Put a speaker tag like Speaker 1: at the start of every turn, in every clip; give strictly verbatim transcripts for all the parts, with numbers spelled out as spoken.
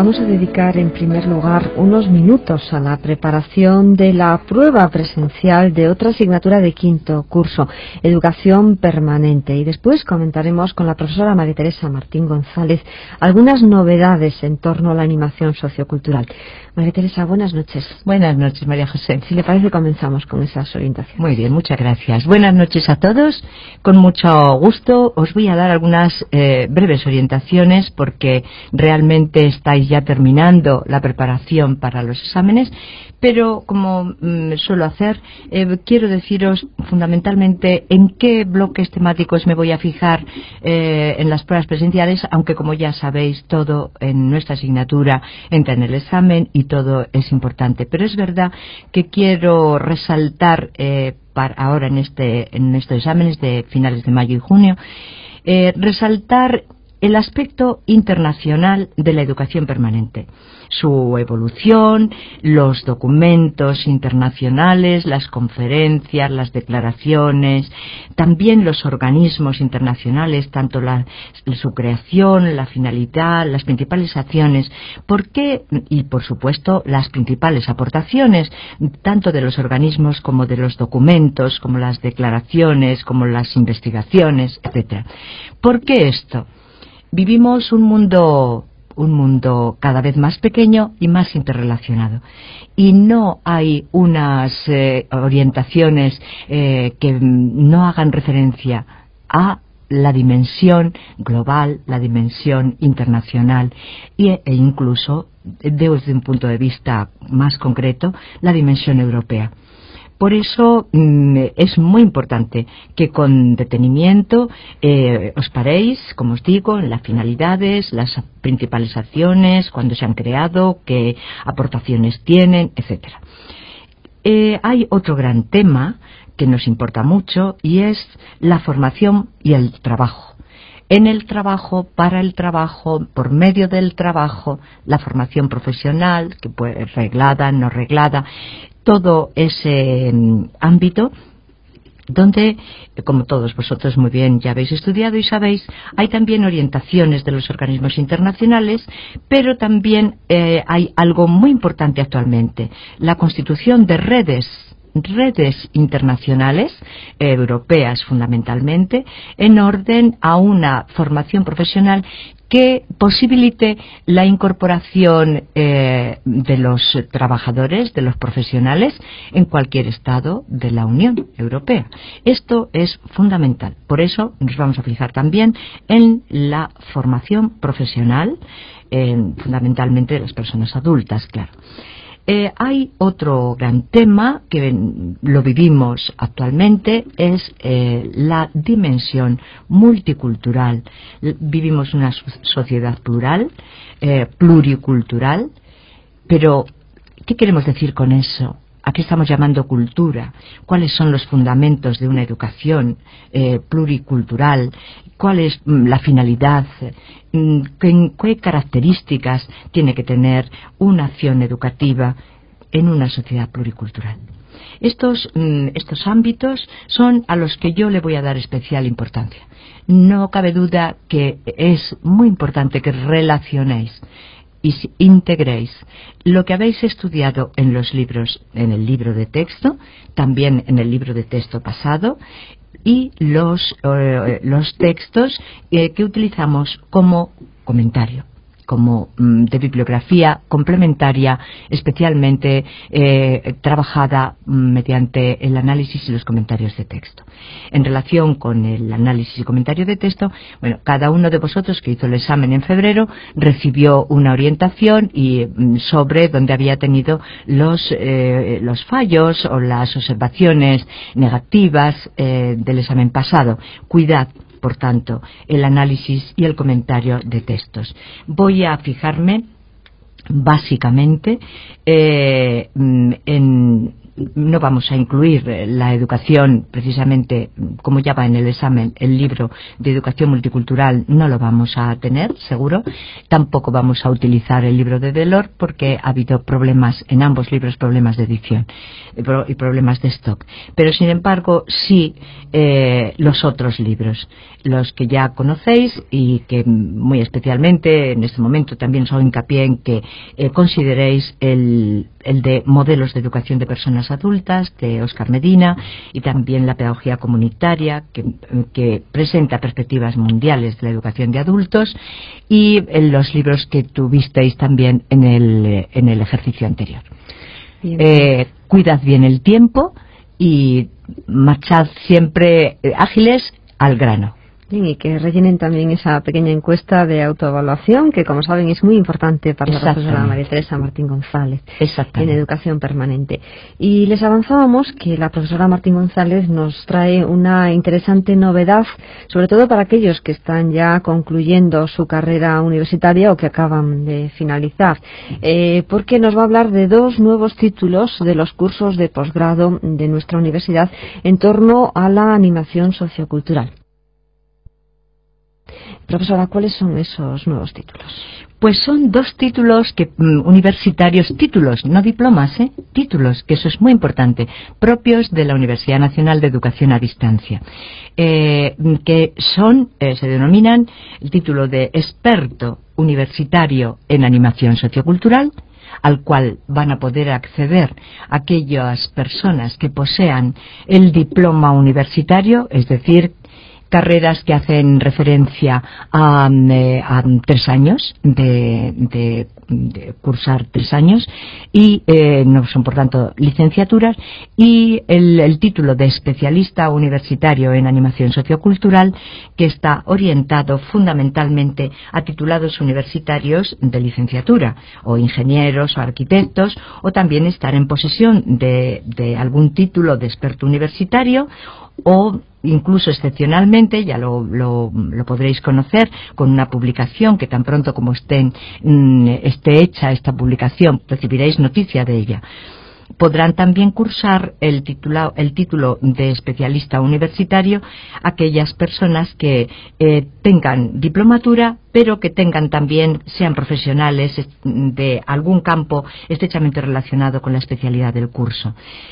Speaker 1: vamos a dedicar en primer lugar unos minutos a la preparación de la prueba presencial de otra asignatura de quinto curso, Educación Permanente, y después comentaremos con la profesora María Teresa Martín González algunas novedades en torno a la animación sociocultural. María Teresa, buenas noches.
Speaker 2: Buenas noches, María José.
Speaker 1: Si le parece, comenzamos con esas orientaciones.
Speaker 2: Muy bien, muchas gracias. Buenas noches a todos. Con mucho gusto os voy a dar algunas eh, breves orientaciones porque realmente estáis ya terminando la preparación para los exámenes, pero como mm, suelo hacer, eh, quiero deciros fundamentalmente en qué bloques temáticos me voy a fijar eh, en las pruebas presenciales, aunque como ya sabéis, todo en nuestra asignatura entra en el examen y todo es importante. Pero es verdad que quiero resaltar eh, para ahora en, este, en estos exámenes de finales de mayo y junio, eh, resaltar el aspecto internacional de la educación permanente, su evolución, los documentos internacionales, las conferencias, las declaraciones, también los organismos internacionales, tanto la, su creación, la finalidad, las principales acciones, por qué, y por supuesto las principales aportaciones, tanto de los organismos como de los documentos, como las declaraciones, como las investigaciones, etcétera. ¿Por qué esto? Vivimos un mundo, un mundo cada vez más pequeño y más interrelacionado. Y no hay unas eh, orientaciones eh, que no hagan referencia a la dimensión global, la dimensión internacional e incluso, desde un punto de vista más concreto, la dimensión europea. Por eso mmm, es muy importante que con detenimiento eh, os paréis, como os digo, en las finalidades, las principales acciones, cuándo se han creado, qué aportaciones tienen, etcétera. Eh, hay otro gran tema que nos importa mucho y es la formación y el trabajo. En el trabajo, para el trabajo, por medio del trabajo, la formación profesional, que puede ser reglada, no reglada, todo ese um, ámbito donde, como todos vosotros muy bien ya habéis estudiado y sabéis, hay también orientaciones de los organismos internacionales, pero también eh, hay algo muy importante actualmente, la constitución de redes redes internacionales, eh, europeas fundamentalmente, en orden a una formación profesional que posibilite la incorporación eh, de los trabajadores, de los profesionales, en cualquier estado de la Unión Europea. Esto es fundamental. Por eso nos vamos a fijar también en la formación profesional, eh, fundamentalmente de las personas adultas, claro. Eh, hay otro gran tema que lo vivimos actualmente, es eh, la dimensión multicultural. Vivimos una sociedad plural, eh, pluricultural, pero ¿qué queremos decir con eso? ¿A qué estamos llamando cultura? ¿Cuáles son los fundamentos de una educación eh, pluricultural? ¿Cuál es mm, la finalidad? ¿Qué, ¿Qué características tiene que tener una acción educativa en una sociedad pluricultural? Estos, mm, estos ámbitos son a los que yo le voy a dar especial importancia. No cabe duda que es muy importante que relacionéis y integréis lo que habéis estudiado en los libros, en el libro de texto, también en el libro de texto pasado, y los, eh, los textos eh, que utilizamos como comentario, como mm, de bibliografía complementaria, especialmente eh, trabajada mm, mediante el análisis y los comentarios de texto. En relación con el análisis y comentario de texto, bueno, cada uno de vosotros que hizo el examen en febrero recibió una orientación y mm, sobre donde había tenido los, eh, los fallos o las observaciones negativas eh, del examen pasado. Cuidad, por tanto, el análisis y el comentario de textos. Voy a fijarme básicamente eh, en no vamos a incluir la educación, precisamente, como ya va en el examen, el libro de educación multicultural no lo vamos a tener, seguro. Tampoco vamos a utilizar el libro de Delors porque ha habido problemas en ambos libros, problemas de edición y problemas de stock. Pero, sin embargo, sí eh, los otros libros, los que ya conocéis y que muy especialmente en este momento también os hago hincapié en que eh, consideréis el, el de Modelos de Educación de Personas Adultas de Óscar Medina, y también la Pedagogía Comunitaria, que, que presenta perspectivas mundiales de la educación de adultos, y en los libros que tuvisteis también en el, en el ejercicio anterior. Bien. Eh, cuidad bien el tiempo y marchad siempre eh, ágiles al grano.
Speaker 1: Bien, y que rellenen también esa pequeña encuesta de autoevaluación, que como saben es muy importante para la profesora María Teresa Martín González en educación permanente. Y les avanzábamos que la profesora Martín González nos trae una interesante novedad, sobre todo para aquellos que están ya concluyendo su carrera universitaria o que acaban de finalizar, eh, porque nos va a hablar de dos nuevos títulos de los cursos de posgrado de nuestra universidad en torno a la animación sociocultural. Profesora, ¿cuáles son esos nuevos títulos?
Speaker 2: Pues son dos títulos que mm, universitarios, títulos, no diplomas, ¿eh? Títulos, que eso es muy importante, propios de la Universidad Nacional de Educación a Distancia, eh, que son, eh, se denominan el título de experto universitario en animación sociocultural, al cual van a poder acceder aquellas personas que posean el diploma universitario, es decir, carreras que hacen referencia a, eh, a tres años de, de, de cursar tres años y eh, no son por tanto licenciaturas, y el, el título de especialista universitario en animación sociocultural, que está orientado fundamentalmente a titulados universitarios de licenciatura, o ingenieros o arquitectos, o también estar en posesión de, de algún título de experto universitario, o incluso excepcionalmente, ya lo, lo, lo podréis conocer con una publicación que tan pronto como esté, esté hecha esta publicación recibiréis noticia de ella. Podrán también cursar el, titula, el título de especialista universitario aquellas personas que eh, tengan diplomatura, pero que tengan también, sean profesionales de algún campo estrechamente relacionado con la especialidad del curso.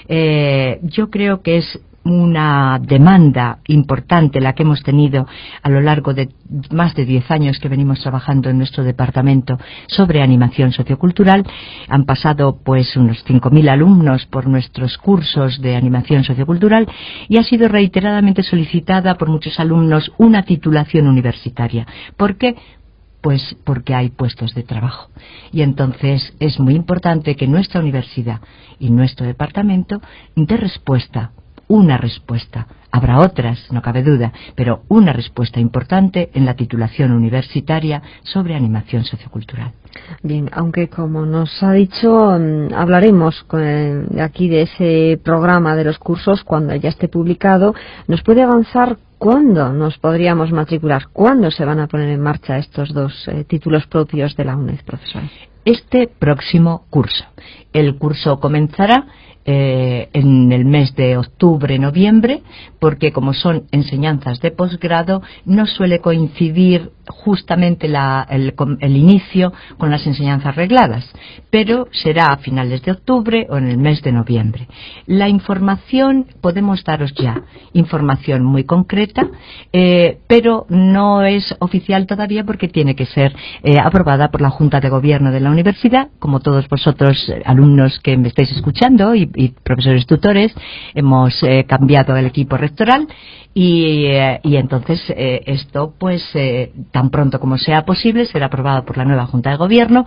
Speaker 2: Eh, yo creo que es una demanda importante la que hemos tenido a lo largo de más de diez años que venimos trabajando en nuestro departamento sobre animación sociocultural. Han pasado pues unos cinco mil alumnos por nuestros cursos de animación sociocultural y ha sido reiteradamente solicitada por muchos alumnos una titulación universitaria. ¿Por qué? Pues porque hay puestos de trabajo, y entonces es muy importante que nuestra universidad y nuestro departamento dé respuesta, una respuesta. Habrá otras, no cabe duda, pero una respuesta importante en la titulación universitaria sobre animación sociocultural.
Speaker 1: Bien, aunque como nos ha dicho, hablaremos con, aquí de ese programa de los cursos cuando ya esté publicado. ¿Nos puede avanzar cuándo nos podríamos matricular? ¿Cuándo se van a poner en marcha estos dos eh, títulos propios de la UNED, profesora?
Speaker 2: Este próximo curso. El curso comenzará Eh, en el mes de octubre, noviembre, porque como son enseñanzas de posgrado, no suele coincidir justamente la, el, el inicio con las enseñanzas regladas, pero será a finales de octubre o en el mes de noviembre. La información podemos daros ya, información muy concreta, eh, pero no es oficial todavía porque tiene que ser eh, aprobada por la Junta de Gobierno de la Universidad. Como todos vosotros, eh, alumnos que me estáis escuchando y, y profesores tutores, hemos eh, cambiado el equipo rectoral y, eh, y entonces eh, esto pues eh, tan pronto como sea posible será aprobado por la nueva Junta de Gobierno,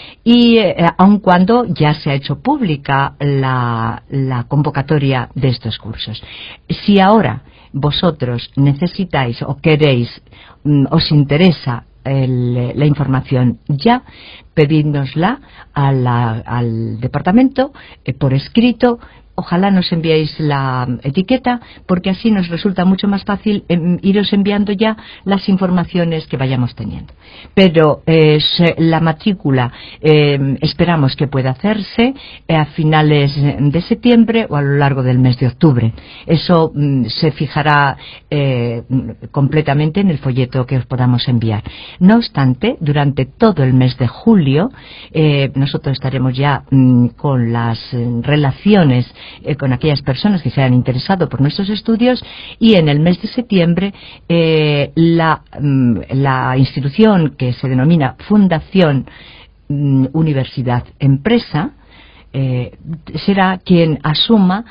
Speaker 2: y eh, aun cuando ya se ha hecho pública la, la convocatoria de estos cursos. Si ahora vosotros necesitáis o queréis, mm, os interesa el, la información ya, pedídnosla a la, al departamento eh, por escrito, ojalá nos enviéis la etiqueta, porque así nos resulta mucho más fácil eh, iros enviando ya las informaciones que vayamos teniendo. Pero eh, la matrícula eh, esperamos que pueda hacerse eh, a finales de septiembre o a lo largo del mes de octubre. Eso mm, se fijará eh, completamente en el folleto que os podamos enviar. No obstante, durante todo el mes de julio eh, nosotros estaremos ya mm, con las eh, relaciones eh, con aquellas personas que se han interesado por nuestros estudios, y en el mes de septiembre eh, la, mm, la institución que se denomina Fundación mm, Universidad Empresa Eh, será quien asuma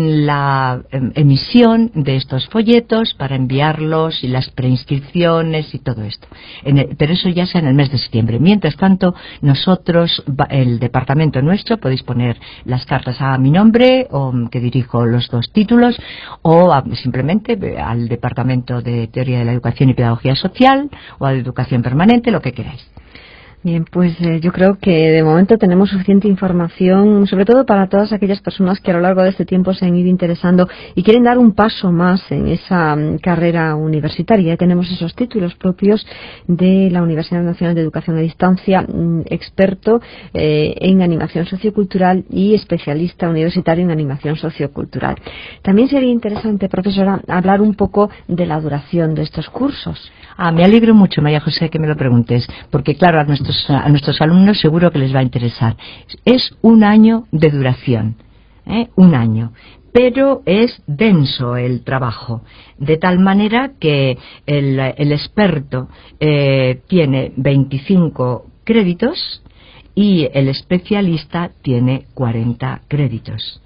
Speaker 2: la eh, emisión de estos folletos para enviarlos y las preinscripciones y todo esto. En el, pero eso ya sea en el mes de septiembre. Mientras tanto, nosotros, el departamento nuestro, podéis poner las cartas a mi nombre, o que dirijo los dos títulos, o a, simplemente al departamento de Teoría de la Educación y Pedagogía Social, o a Educación Permanente, lo que queráis.
Speaker 1: Bien, pues eh, yo creo que de momento tenemos suficiente información, sobre todo para todas aquellas personas que a lo largo de este tiempo se han ido interesando y quieren dar un paso más en esa um, carrera universitaria. Tenemos esos títulos propios de la Universidad Nacional de Educación a Distancia, um, experto eh, en animación sociocultural y especialista universitario en animación sociocultural. También sería interesante, profesora, hablar un poco de la duración de estos cursos.
Speaker 2: Ah, me alegro mucho, María José, que me lo preguntes, porque claro, a nuestros, a nuestros alumnos seguro que les va a interesar. Es un año de duración, ¿eh? un año, pero es denso el trabajo, de tal manera que el, el experto eh, tiene veinticinco créditos y el especialista tiene cuarenta créditos.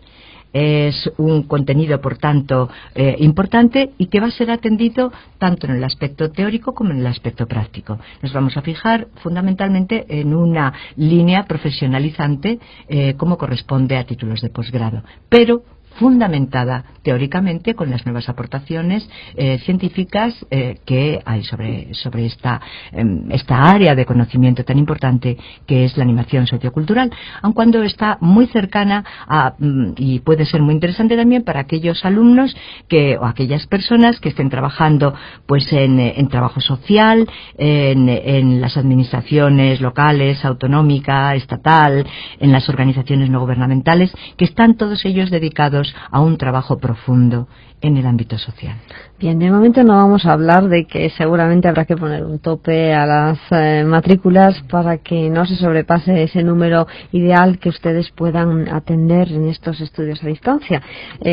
Speaker 2: Es un contenido, por tanto, eh, importante, y que va a ser atendido tanto en el aspecto teórico como en el aspecto práctico. Nos vamos a fijar fundamentalmente en una línea profesionalizante eh, como corresponde a títulos de posgrado, pero fundamentada teóricamente con las nuevas aportaciones eh, científicas eh, que hay sobre, sobre esta, eh, esta área de conocimiento tan importante que es la animación sociocultural, aun cuando está muy cercana a, mm, y puede ser muy interesante también para aquellos alumnos que, o aquellas personas que estén trabajando pues en, en trabajo social, en, en las administraciones locales, autonómica, estatal, en las organizaciones no gubernamentales, que están todos ellos dedicados a un trabajo profundo en el ámbito social.
Speaker 1: Bien, de momento no vamos a hablar de que seguramente habrá que poner un tope a las eh, matrículas para que no se sobrepase ese número ideal que ustedes puedan atender en estos estudios a distancia.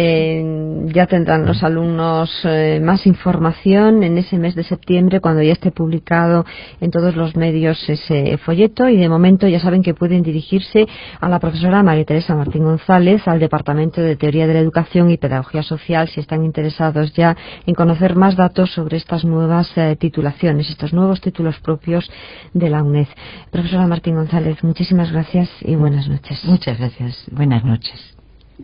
Speaker 1: Eh, ya tendrán los alumnos eh, más información en ese mes de septiembre, cuando ya esté publicado en todos los medios ese folleto, y de momento ya saben que pueden dirigirse a la profesora María Teresa Martín González, al Departamento de Teoría de la Educación y Pedagogía Social, si están interesados ya en conocer más datos sobre estas nuevas eh, titulaciones, estos nuevos títulos propios de la UNED. Profesora Martín González, muchísimas gracias y buenas noches.
Speaker 2: Muchas gracias. Buenas noches.